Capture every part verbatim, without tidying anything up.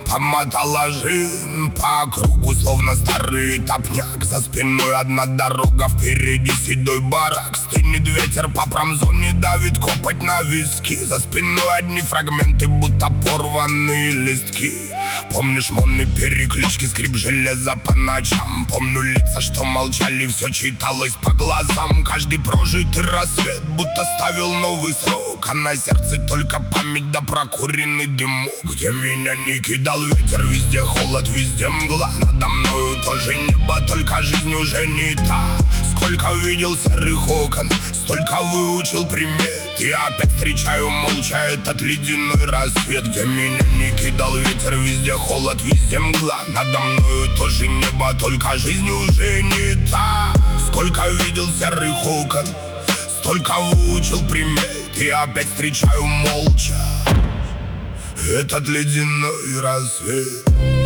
Помотала жизнь по кругу, словно старый топняк. За спиной одна дорога, впереди седой барак. Стынет ветер по промзоне, давит копоть на виски. За спиной одни фрагменты, будто порванные листки. Помнишь монны переклички, скрип железа по ночам. Помню лица, что молчали, все читалось по глазам. Каждый прожитый рассвет будто ставил новый срок, а на сердце только память да прокуренный дымок. Где меня не кидал ветер, везде холод, везде мгла. Надо мною тоже небо, только жизнь уже не та. Сколько видел серых окон, столько выучил примет. И опять встречаю молча этот ледяной рассвет. Где меня не кидал ветер, везде холод, везде мгла. Надо мною тоже небо, только жизнь уже не та. Сколько видел серых окон, столько выучил примет. И опять встречаю молча этот ледяной рассвет.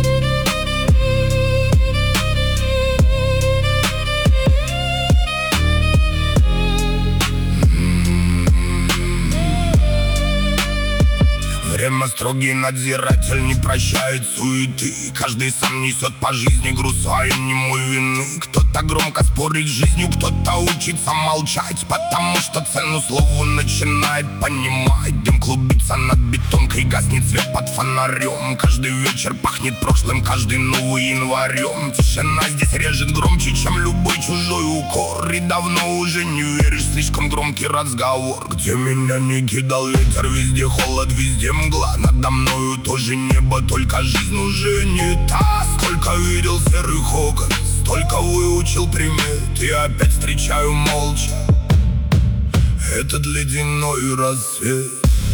Время строгий надзиратель, не прощает суеты. Каждый сам несет по жизни груз своей немой вины. Кто-то громко спорит с жизнью, кто-то учится молчать, потому что цену слову начинает понимать. Дым клубится над бетонкой, гаснет свет под фонарем. Каждый вечер пахнет прошлым, каждый новый январем. Тишина здесь режет громче, чем любой чужой укор. И давно уже не веришь, слишком громкий разговор. Где меня не кидал ветер, везде холод, везде мгла. Надо мною тоже небо, только жизнь уже не та. Сколько видел серых окон, столько выучил примет. И опять встречаю молча этот ледяной рассвет.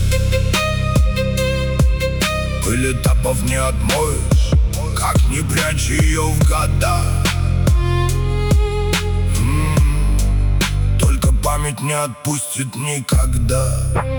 Пыль этапов не отмоешь, как не прячь ее в года. М-м-м, только память не отпустит никогда.